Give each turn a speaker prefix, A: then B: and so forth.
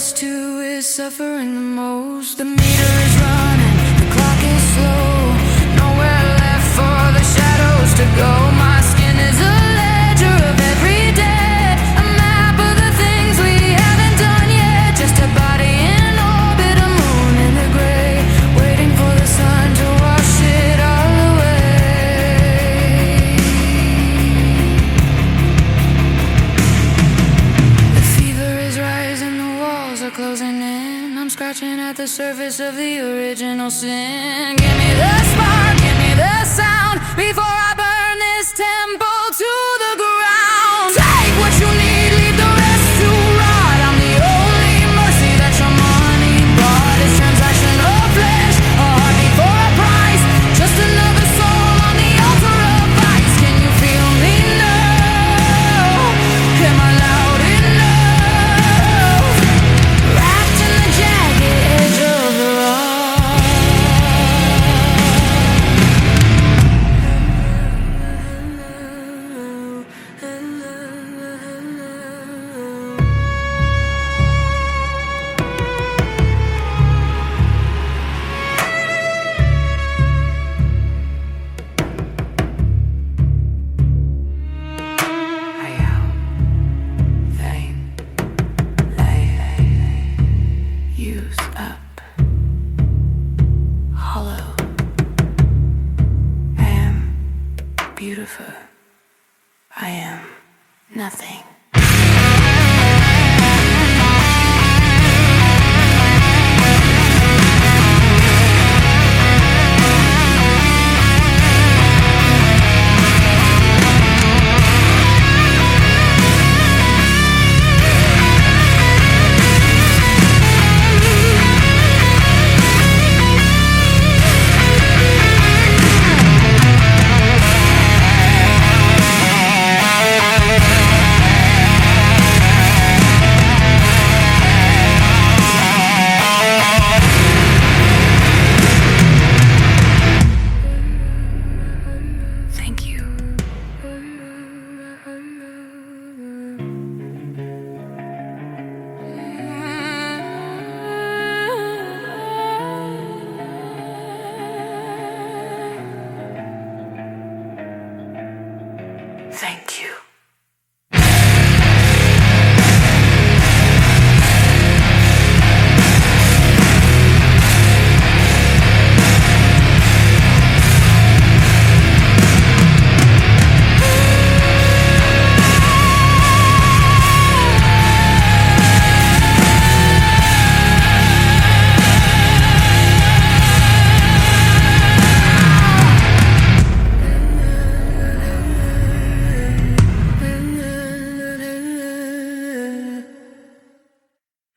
A: us two is suffering the most. The meter is running, the clock is slow. Nowhere left for the shadows to go. My skin is a ledger of every day, a map of the things we haven't done yet. Just a body in orbit, a moon in the gray, waiting for the sun to wash it all away. The fever is rising, the walls are closing in. I'm scratching at the surface of the original sin. Give me the spark, give me the sound, before I burn this temple to the ground. Take what you need, leave the rest to rot. I'm the only mercy that your money bought. It's transactional flesh, a heartbeat for a price, just another soul on the altar of vice. Can you feel me now? Am I loud enough? Wrapped in the jagged edge of the rock. Use up, hollow. I am beautiful. I am nothing.